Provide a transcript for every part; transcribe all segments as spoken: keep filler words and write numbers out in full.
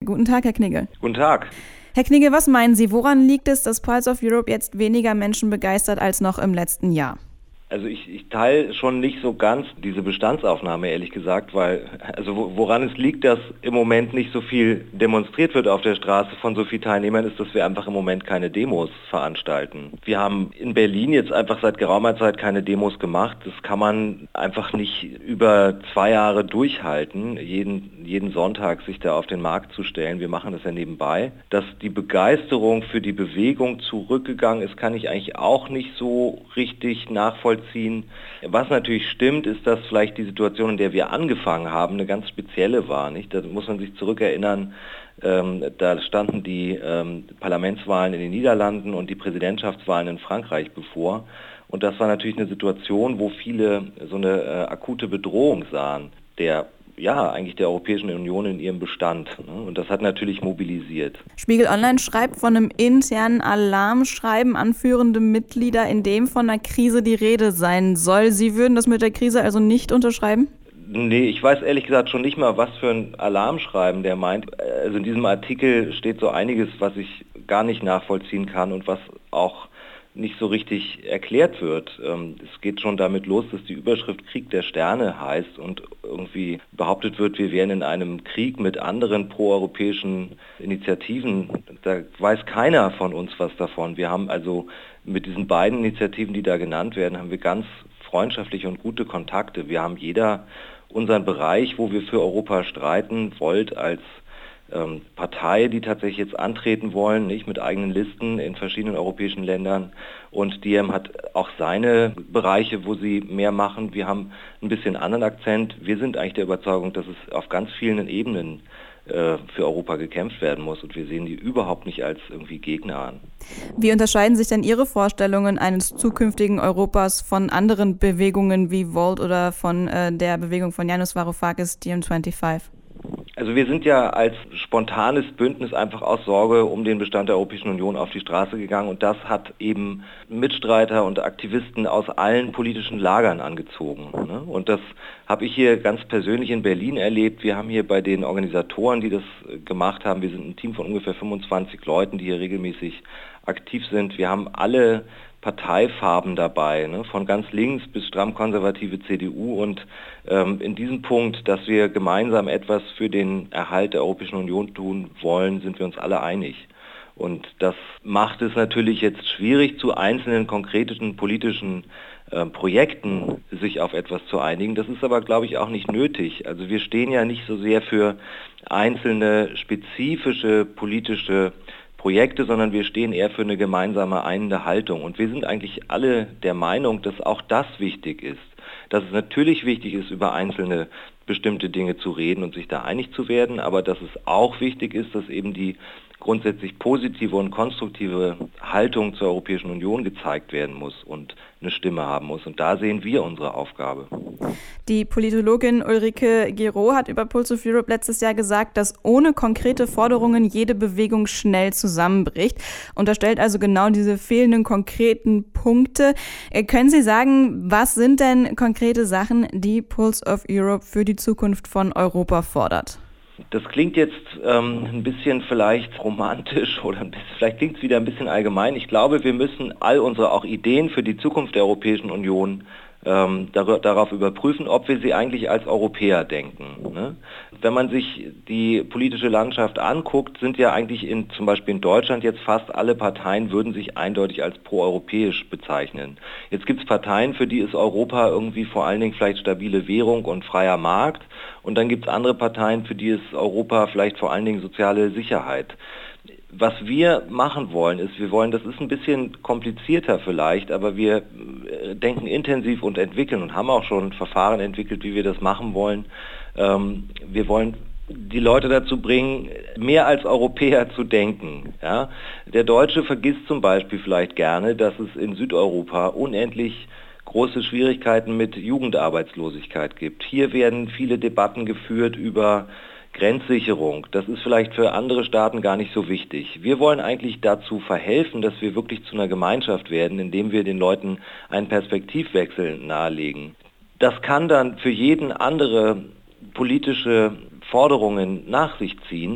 Guten Tag, Herr Knigge. Guten Tag. Herr Knigge, was meinen Sie, woran liegt es, dass Pulse of Europe jetzt weniger Menschen begeistert als noch im letzten Jahr? Also ich, ich teile schon nicht so ganz diese Bestandsaufnahme, ehrlich gesagt, weil, also woran es liegt, dass im Moment nicht so viel demonstriert wird auf der Straße von so vielen Teilnehmern, ist, dass wir einfach im Moment keine Demos veranstalten. Wir haben in Berlin jetzt einfach seit geraumer Zeit keine Demos gemacht. Das kann man einfach nicht über zwei Jahre durchhalten, jeden, jeden Sonntag sich da auf den Markt zu stellen. Wir machen das ja nebenbei. Dass die Begeisterung für die Bewegung zurückgegangen ist, kann ich eigentlich auch nicht so richtig nachvollziehen. Was natürlich stimmt, ist, dass vielleicht die Situation, in der wir angefangen haben, eine ganz spezielle war. Nicht? Da muss man sich zurückerinnern, ähm, da standen die ähm, Parlamentswahlen in den Niederlanden und die Präsidentschaftswahlen in Frankreich bevor. Und das war natürlich eine Situation, wo viele so eine äh, akute Bedrohung sahen, der ja, eigentlich der Europäischen Union in ihrem Bestand. Ne? Und das hat natürlich mobilisiert. Spiegel Online schreibt von einem internen Alarmschreiben an führende Mitglieder, in dem von einer Krise die Rede sein soll. Sie würden das mit der Krise also nicht unterschreiben? Nee, ich weiß ehrlich gesagt schon nicht mal, was für ein Alarmschreiben der meint. Also in diesem Artikel steht so einiges, was ich gar nicht nachvollziehen kann und was auch nicht so richtig erklärt wird. Es geht schon damit los, dass die Überschrift Krieg der Sterne heißt und irgendwie behauptet wird, wir wären in einem Krieg mit anderen proeuropäischen Initiativen. Da weiß keiner von uns was davon. Wir haben also mit diesen beiden Initiativen, die da genannt werden, haben wir ganz freundschaftliche und gute Kontakte. Wir haben jeder unseren Bereich, wo wir für Europa streiten, Volt als Ähm, Partei, die tatsächlich jetzt antreten wollen, nicht mit eigenen Listen in verschiedenen europäischen Ländern. Und D M hat auch seine Bereiche, wo sie mehr machen. Wir haben ein bisschen anderen Akzent. Wir sind eigentlich der Überzeugung, dass es auf ganz vielen Ebenen äh, für Europa gekämpft werden muss. Und wir sehen die überhaupt nicht als irgendwie Gegner an. Wie unterscheiden sich denn Ihre Vorstellungen eines zukünftigen Europas von anderen Bewegungen wie Volt oder von äh, der Bewegung von Yanis Varoufakis, D M fünfundzwanzig? Also wir sind ja als spontanes Bündnis einfach aus Sorge um den Bestand der Europäischen Union auf die Straße gegangen und das hat eben Mitstreiter und Aktivisten aus allen politischen Lagern angezogen. Ne? Und das habe ich hier ganz persönlich in Berlin erlebt. Wir haben hier bei den Organisatoren, die das gemacht haben, wir sind ein Team von ungefähr fünfundzwanzig Leuten, die hier regelmäßig aktiv sind. Wir haben alle Parteifarben dabei, ne? Von ganz links bis stramm konservative C D U und ähm, in diesem Punkt, dass wir gemeinsam etwas für den Erhalt der Europäischen Union tun wollen, sind wir uns alle einig. Und das macht es natürlich jetzt schwierig, zu einzelnen konkreten politischen äh, Projekten sich auf etwas zu einigen. Das ist aber, glaube ich, auch nicht nötig. Also wir stehen ja nicht so sehr für einzelne spezifische politische Projekte, sondern wir stehen eher für eine gemeinsame einende Haltung. Und wir sind eigentlich alle der Meinung, dass auch das wichtig ist. Dass es natürlich wichtig ist, über einzelne bestimmte Dinge zu reden und sich da einig zu werden, aber dass es auch wichtig ist, dass eben die grundsätzlich positive und konstruktive Haltung zur Europäischen Union gezeigt werden muss und eine Stimme haben muss. Und da sehen wir unsere Aufgabe. Die Politologin Ulrike Guérot hat über Pulse of Europe letztes Jahr gesagt, dass ohne konkrete Forderungen jede Bewegung schnell zusammenbricht. Unterstellt also genau diese fehlenden konkreten Punkte. Können Sie sagen, was sind denn konkrete Sachen, die Pulse of Europe für die Zukunft von Europa fordert? Das klingt jetzt ähm, ein bisschen vielleicht romantisch oder ein bisschen, vielleicht klingt es wieder ein bisschen allgemein. Ich glaube, wir müssen all unsere auch Ideen für die Zukunft der Europäischen Union ähm, dar- darauf überprüfen, ob wir sie eigentlich als Europäer denken. Ne? Wenn man sich die politische Landschaft anguckt, sind ja eigentlich in, zum Beispiel in Deutschland jetzt fast alle Parteien würden sich eindeutig als proeuropäisch bezeichnen. Jetzt gibt es Parteien, für die ist Europa irgendwie vor allen Dingen vielleicht stabile Währung und freier Markt. Und dann gibt es andere Parteien, für die ist Europa vielleicht vor allen Dingen soziale Sicherheit. Was wir machen wollen, ist, wir wollen, das ist ein bisschen komplizierter vielleicht, aber wir denken intensiv und entwickeln und haben auch schon Verfahren entwickelt, wie wir das machen wollen. Ähm, wir wollen die Leute dazu bringen, mehr als Europäer zu denken. Ja? Der Deutsche vergisst zum Beispiel vielleicht gerne, dass es in Südeuropa unendlich große Schwierigkeiten mit Jugendarbeitslosigkeit gibt. Hier werden viele Debatten geführt über Grenzsicherung. Das ist vielleicht für andere Staaten gar nicht so wichtig. Wir wollen eigentlich dazu verhelfen, dass wir wirklich zu einer Gemeinschaft werden, indem wir den Leuten einen Perspektivwechsel nahelegen. Das kann dann für jeden andere politische Forderungen nach sich ziehen,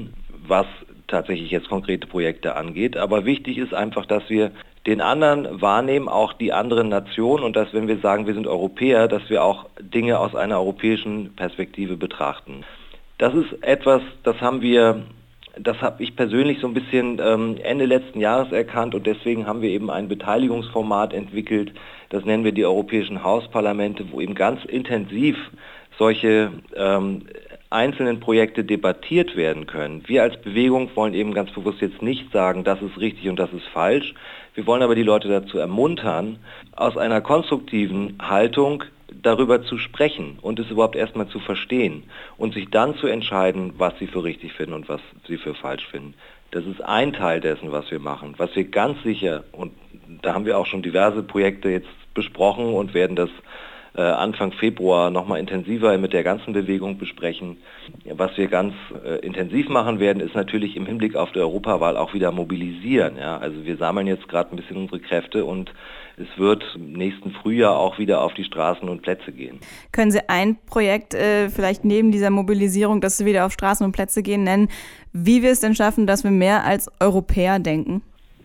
was tatsächlich jetzt konkrete Projekte angeht. Aber wichtig ist einfach, dass wir den anderen wahrnehmen, auch die anderen Nationen, und dass, wenn wir sagen, wir sind Europäer, dass wir auch Dinge aus einer europäischen Perspektive betrachten. Das ist etwas, das haben wir, das habe ich persönlich so ein bisschen ähm, Ende letzten Jahres erkannt, und deswegen haben wir eben ein Beteiligungsformat entwickelt, das nennen wir die Europäischen Hausparlamente, wo eben ganz intensiv solche ähm, einzelnen Projekte debattiert werden können. Wir als Bewegung wollen eben ganz bewusst jetzt nicht sagen, das ist richtig und das ist falsch. Wir wollen aber die Leute dazu ermuntern, aus einer konstruktiven Haltung darüber zu sprechen und es überhaupt erstmal zu verstehen und sich dann zu entscheiden, was sie für richtig finden und was sie für falsch finden. Das ist ein Teil dessen, was wir machen. Was wir ganz sicher, und da haben wir auch schon diverse Projekte jetzt besprochen und werden das äh, Anfang Februar nochmal intensiver mit der ganzen Bewegung besprechen. Was wir ganz äh, intensiv machen werden, ist natürlich im Hinblick auf die Europawahl auch wieder mobilisieren. Ja? Also wir sammeln jetzt gerade ein bisschen unsere Kräfte und es wird im nächsten Frühjahr auch wieder auf die Straßen und Plätze gehen. Können Sie ein Projekt äh, vielleicht neben dieser Mobilisierung, dass Sie wieder auf Straßen und Plätze gehen, nennen, wie wir es denn schaffen, dass wir mehr als Europäer denken?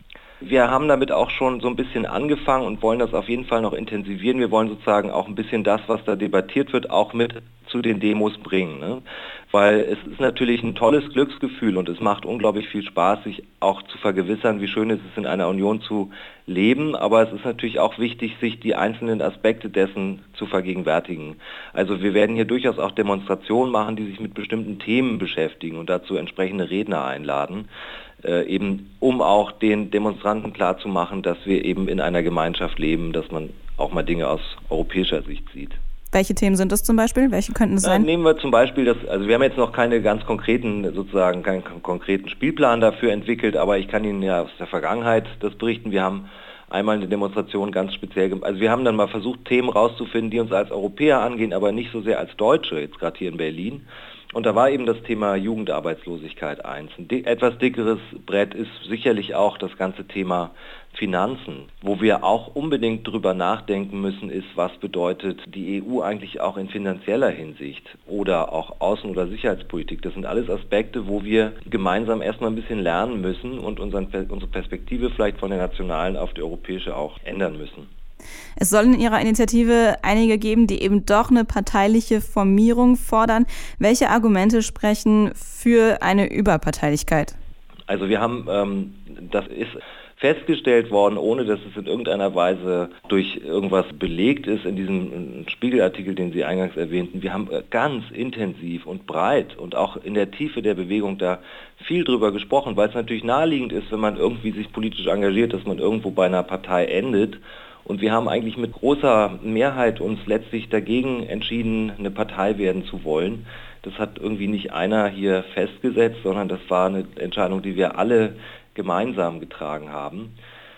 Wir haben damit auch schon so ein bisschen angefangen und wollen das auf jeden Fall noch intensivieren. Wir wollen sozusagen auch ein bisschen das, was da debattiert wird, auch mit zu den Demos bringen. Ne? Weil es ist natürlich ein tolles Glücksgefühl und es macht unglaublich viel Spaß, sich auch zu vergewissern, wie schön es ist, in einer Union zu leben. Aber es ist natürlich auch wichtig, sich die einzelnen Aspekte dessen zu vergegenwärtigen. Also wir werden hier durchaus auch Demonstrationen machen, die sich mit bestimmten Themen beschäftigen und dazu entsprechende Redner einladen. Äh, eben um auch den Demonstranten klarzumachen, dass wir eben in einer Gemeinschaft leben, dass man auch mal Dinge aus europäischer Sicht sieht. Welche Themen sind das zum Beispiel? Welche könnten es sein? Äh, nehmen wir zum Beispiel das, also wir haben jetzt noch keine ganz konkreten, sozusagen keinen konkreten Spielplan dafür entwickelt, aber ich kann Ihnen ja aus der Vergangenheit das berichten. Wir haben einmal eine Demonstration ganz speziell, also wir haben dann mal versucht, Themen rauszufinden, die uns als Europäer angehen, aber nicht so sehr als Deutsche, jetzt gerade hier in Berlin. Und da war eben das Thema Jugendarbeitslosigkeit eins. Ein di- etwas dickeres Brett ist sicherlich auch das ganze Thema Finanzen. Wo wir auch unbedingt drüber nachdenken müssen, ist, was bedeutet die E U eigentlich auch in finanzieller Hinsicht oder auch Außen- oder Sicherheitspolitik. Das sind alles Aspekte, wo wir gemeinsam erstmal ein bisschen lernen müssen und unseren, unsere Perspektive vielleicht von der nationalen auf die europäische auch ändern müssen. Es soll in Ihrer Initiative einige geben, die eben doch eine parteiliche Formierung fordern. Welche Argumente sprechen für eine Überparteilichkeit? Also wir haben, ähm, das ist festgestellt worden, ohne dass es in irgendeiner Weise durch irgendwas belegt ist, in diesem Spiegelartikel, den Sie eingangs erwähnten. Wir haben ganz intensiv und breit und auch in der Tiefe der Bewegung da viel drüber gesprochen, weil es natürlich naheliegend ist, wenn man irgendwie sich politisch engagiert, dass man irgendwo bei einer Partei endet. Und wir haben eigentlich mit großer Mehrheit uns letztlich dagegen entschieden, eine Partei werden zu wollen. Das hat irgendwie nicht einer hier festgesetzt, sondern das war eine Entscheidung, die wir alle gemeinsam getragen haben.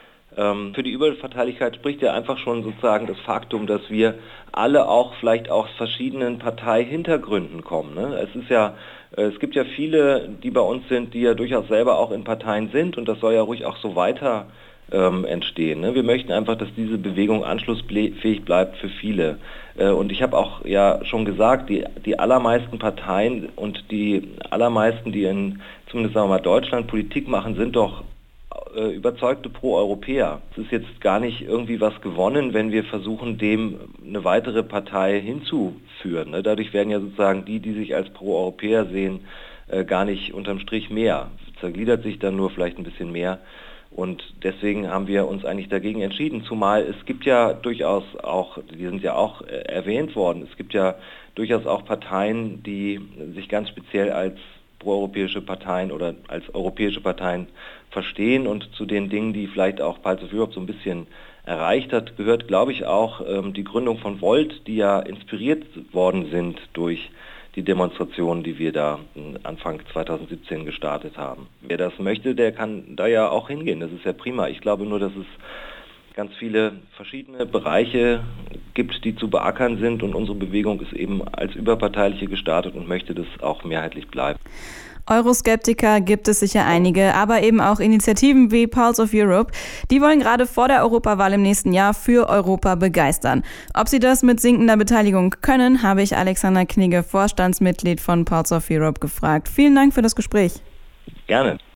Ähm, für die Überparteilichkeit spricht ja einfach schon sozusagen das Faktum, dass wir alle auch vielleicht aus verschiedenen Parteihintergründen kommen. Ne? Es ist ja, äh, es gibt ja viele, die bei uns sind, die ja durchaus selber auch in Parteien sind, und das soll ja ruhig auch so weiter ähm, entstehen. Ne? Wir möchten einfach, dass diese Bewegung anschlussfähig bleibt für viele. Äh, und ich habe auch ja schon gesagt, die, die allermeisten Parteien und die allermeisten, die in zumindest sagen wir mal Deutschland Politik machen, sind doch äh, überzeugte Pro-Europäer. Es ist jetzt gar nicht irgendwie was gewonnen, wenn wir versuchen, dem eine weitere Partei hinzuführen. Ne? Dadurch werden ja sozusagen die, die sich als Pro-Europäer sehen, äh, gar nicht unterm Strich mehr. Zergliedert sich dann nur vielleicht ein bisschen mehr. Und deswegen haben wir uns eigentlich dagegen entschieden, zumal es gibt ja durchaus auch, die sind ja auch äh, erwähnt worden, es gibt ja durchaus auch Parteien, die sich ganz speziell als proeuropäische Parteien oder als europäische Parteien verstehen, und zu den Dingen, die vielleicht auch Pulse of Europe so ein bisschen erreicht hat, gehört, glaube ich, auch ähm, die Gründung von Volt, die ja inspiriert worden sind durch die Demonstrationen, die wir da Anfang zwanzig siebzehn gestartet haben. Wer das möchte, der kann da ja auch hingehen. Das ist ja prima. Ich glaube nur, dass es ganz viele verschiedene Bereiche gibt, die zu beackern sind, und unsere Bewegung ist eben als überparteiliche gestartet und möchte das auch mehrheitlich bleiben. Euroskeptiker gibt es sicher einige, aber eben auch Initiativen wie Pulse of Europe. Die wollen gerade vor der Europawahl im nächsten Jahr für Europa begeistern. Ob sie das mit sinkender Beteiligung können, habe ich Alexander Knigge, Vorstandsmitglied von Pulse of Europe, gefragt. Vielen Dank für das Gespräch. Gerne.